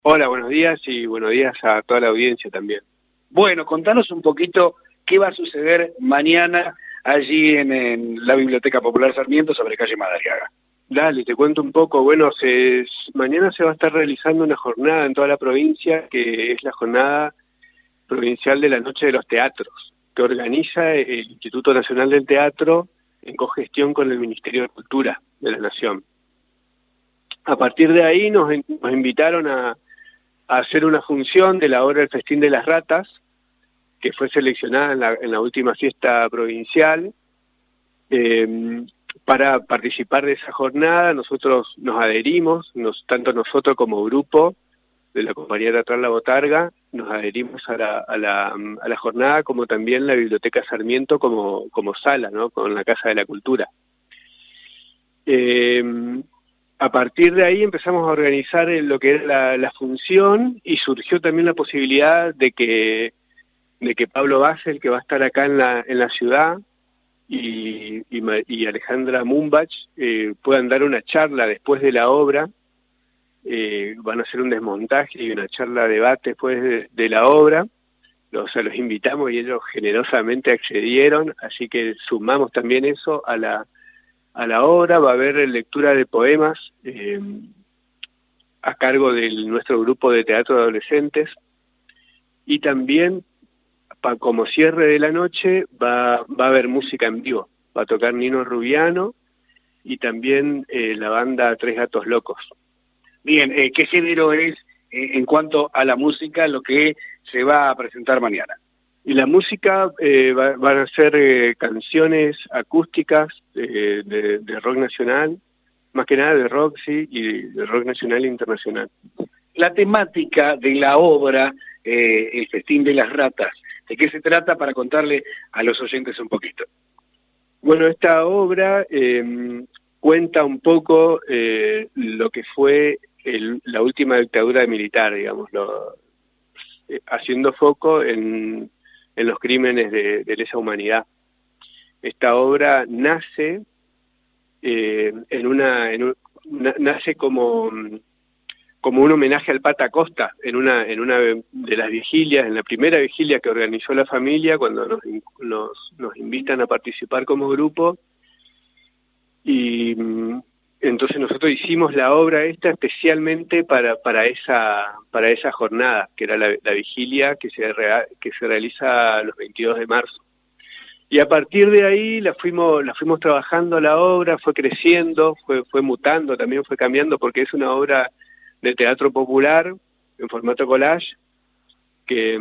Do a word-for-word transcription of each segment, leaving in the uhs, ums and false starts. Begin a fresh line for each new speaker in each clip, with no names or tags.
Hola, buenos días y buenos días a toda la audiencia también.
Bueno, contanos un poquito qué va a suceder mañana allí en, en la Biblioteca Popular Sarmiento sobre calle Madariaga.
Dale, te cuento un poco. Bueno, se, mañana se va a estar realizando una jornada en toda la provincia, que es la Jornada Provincial de la Noche de los Teatros, que organiza el Instituto Nacional del Teatro en cogestión con el Ministerio de Cultura de la Nación. A partir de ahí nos, nos invitaron a, a hacer una función de la obra El Festín de las Ratas, que fue seleccionada en la, en la última fiesta provincial. Eh, para participar de esa jornada nosotros nos adherimos, nos, tanto nosotros como grupo de la Compañía Teatral La Botarga, nos adherimos a la, a la, a la jornada, como también la Biblioteca Sarmiento como, como sala, ¿no? Con la Casa de la Cultura. Eh, a partir de ahí empezamos a organizar lo que era la, la función, y surgió también la posibilidad de que, de que Pablo Basel, que va a estar acá en la, en la ciudad, y, y, y Alejandra Mumbach eh, puedan dar una charla después de la obra. Eh, van a hacer un desmontaje y una charla debate después de, de la obra. Los, o sea, los invitamos y ellos generosamente accedieron, así que sumamos también eso a la, a la obra. Va a haber lectura de poemas eh, a cargo de nuestro grupo de teatro de adolescentes, y también pa, como cierre de la noche va, va a haber música en vivo. Va a tocar Nino Rubiano y también eh, la banda Tres Gatos Locos.
Bien, eh, ¿qué género es eh, en cuanto a la música lo que se va a presentar mañana?
Y la música eh, va, van a ser eh, canciones acústicas eh, de, de rock nacional, más que nada de rock, sí, y de rock nacional e internacional.
La temática de la obra, eh, El Festín de las Ratas, ¿de qué se trata para contarle a los oyentes un poquito?
Bueno, esta obra eh, cuenta un poco eh, lo que fue el, la última dictadura militar, digamos, lo, eh, haciendo foco en, en los crímenes de, de lesa humanidad. Esta obra nace eh, en una, en un, na, nace como como un homenaje al Pata Costa en una en una de las vigilias, en la primera vigilia que organizó la familia, cuando nos nos, nos invitan a participar como grupo. Y entonces nosotros hicimos la obra esta especialmente para para esa para esa jornada, que era la, la vigilia que se rea, que se realiza los veintidós de marzo. Y a partir de ahí la fuimos la fuimos trabajando la obra, fue creciendo, fue fue mutando, también fue cambiando, porque es una obra de teatro popular en formato collage que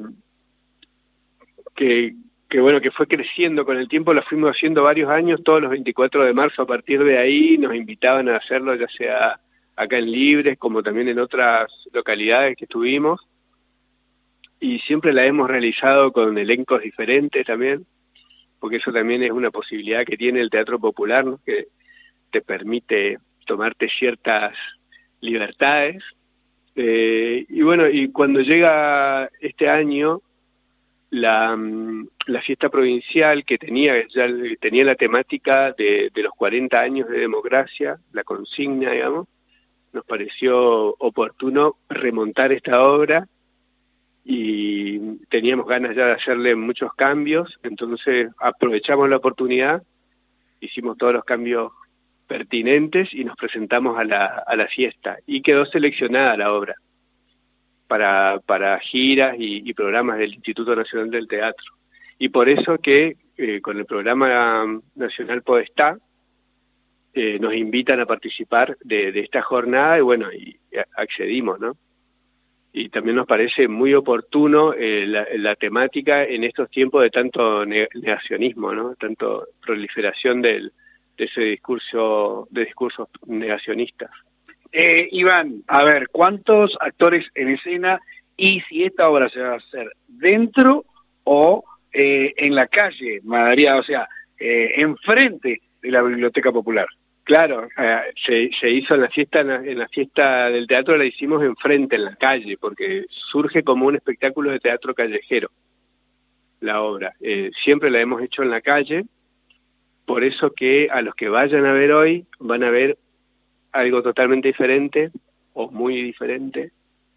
que que bueno, que fue creciendo con el tiempo. La fuimos haciendo varios años, todos los veinticuatro de marzo. A partir de ahí nos invitaban a hacerlo, ya sea acá en Libres como también en otras localidades que estuvimos, y siempre la hemos realizado con elencos diferentes también, porque eso también es una posibilidad que tiene el teatro popular, ¿no? Que te permite tomarte ciertas libertades. Eh, y bueno, y cuando llega este año la, la fiesta provincial, que tenía ya tenía la temática de, de los cuarenta años de democracia, la consigna, digamos, nos pareció oportuno remontar esta obra, y teníamos ganas ya de hacerle muchos cambios. Entonces aprovechamos la oportunidad, hicimos todos los cambios pertinentes y nos presentamos a la, a la fiesta, y quedó seleccionada la obra para, para giras y, y programas del Instituto Nacional del Teatro. Y por eso que eh, con el Programa Nacional Podestá eh, nos invitan a participar de, de esta jornada, y bueno, y accedimos, ¿no? Y también nos parece muy oportuno eh, la, la temática en estos tiempos de tanto negacionismo, ¿no? Tanto proliferación del de ese discurso, de discursos negacionistas.
Eh, Iván, a ver, ¿cuántos actores en escena, y si esta obra se va a hacer dentro o eh, en la calle Madariaga, o sea, eh, enfrente de la Biblioteca Popular?
Claro, eh, se, se hizo en la fiesta en la fiesta del teatro, la hicimos enfrente, en la calle, porque surge como un espectáculo de teatro callejero la obra. Eh, siempre la hemos hecho en la calle. Por eso que a los que vayan a ver hoy van a ver algo totalmente diferente, o muy diferente,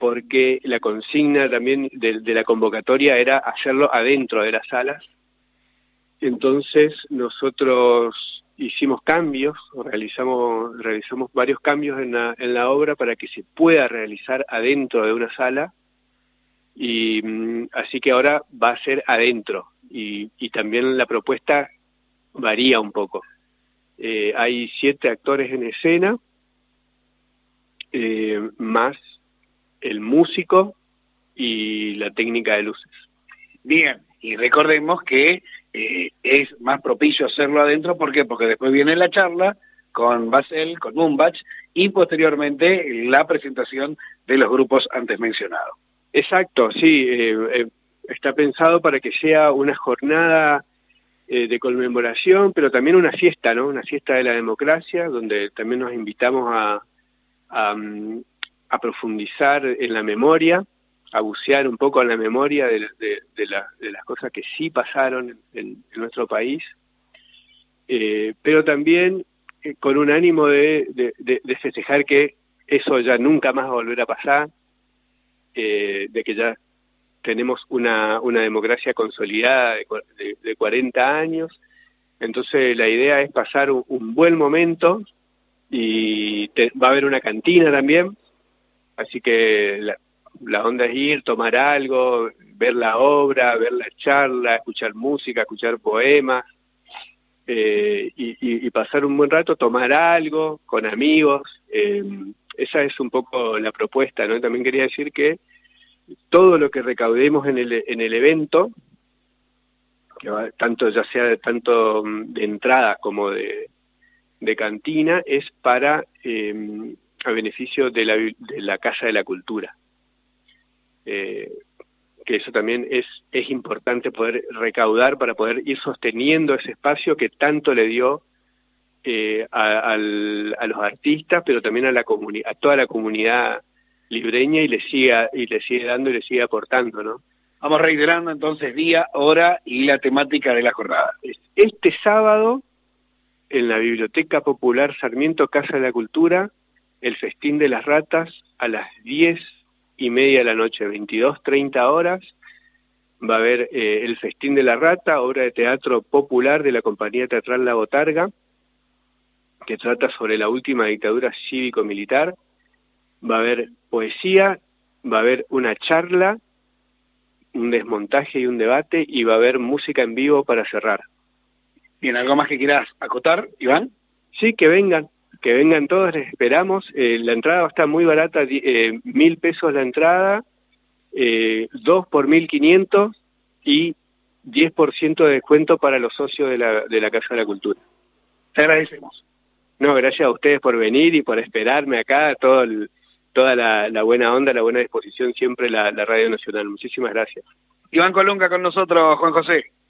porque la consigna también de, de la convocatoria era hacerlo adentro de las salas. Entonces nosotros hicimos cambios, realizamos, realizamos varios cambios en la, en la obra para que se pueda realizar adentro de una sala, y mm, así que ahora va a ser adentro, y, y también la propuesta varía un poco. Eh, hay siete actores en escena, eh, más el músico y la técnica de luces.
Bien, y recordemos que eh, es más propicio hacerlo adentro, ¿por qué? Porque después viene la charla con Basel, con Mumbach, y posteriormente la presentación de los grupos antes mencionados.
Exacto, sí, eh, eh, está pensado para que sea una jornada eh, de conmemoración, pero también una fiesta, ¿no? Una fiesta de la democracia, donde también nos invitamos a, a, a profundizar en la memoria, a bucear un poco en la memoria de, de, de, la, de las cosas que sí pasaron en, en nuestro país, eh, pero también eh, con un ánimo de, de, de, de festejar que eso ya nunca más va a volver a pasar, eh, de que ya tenemos una, una democracia consolidada de, de, de cuarenta años, entonces la idea es pasar un, un buen momento, y te, va a haber una cantina también, así que la, la onda es ir, tomar algo, ver la obra, ver la charla, escuchar música, escuchar poemas, eh, y, y, y pasar un buen rato, tomar algo con amigos. Eh, esa es un poco la propuesta, ¿no? También quería decir que todo lo que recaudemos en el, en el evento, que va, tanto ya sea tanto de entrada como de, de cantina, es para eh, a beneficio de la, de la Casa de la Cultura. Eh, que eso también es, es importante poder recaudar para poder ir sosteniendo ese espacio que tanto le dio eh, a, al, a los artistas, pero también a la comuni- a toda la comunidad libreña, y le siga y le sigue dando y le sigue aportando, ¿no?
Vamos reiterando entonces día, hora y la temática de la jornada.
Este sábado, en la Biblioteca Popular Sarmiento, Casa de la Cultura, el Festín de las Ratas, a las diez y media de la noche, veintidós treinta horas, va a haber eh, el Festín de la Rata, obra de teatro popular de la Compañía Teatral La Botarga, que trata sobre la última dictadura cívico-militar. Va a haber poesía, va a haber una charla, un desmontaje y un debate, y va a haber música en vivo para cerrar.
Bien, ¿algo más que quieras acotar, Iván?
Sí, que vengan. Que vengan todos, les esperamos. Eh, la entrada va a estar muy barata, eh, mil pesos la entrada, eh, dos por mil quinientos, y diez por ciento de descuento para los socios de la, de la Casa de la Cultura.
Te agradecemos.
No, gracias a ustedes por venir y por esperarme acá, todo el, toda la, la buena onda, la buena disposición, siempre la, la Radio Nacional. Muchísimas gracias.
Iván Colunga con nosotros, Juan José.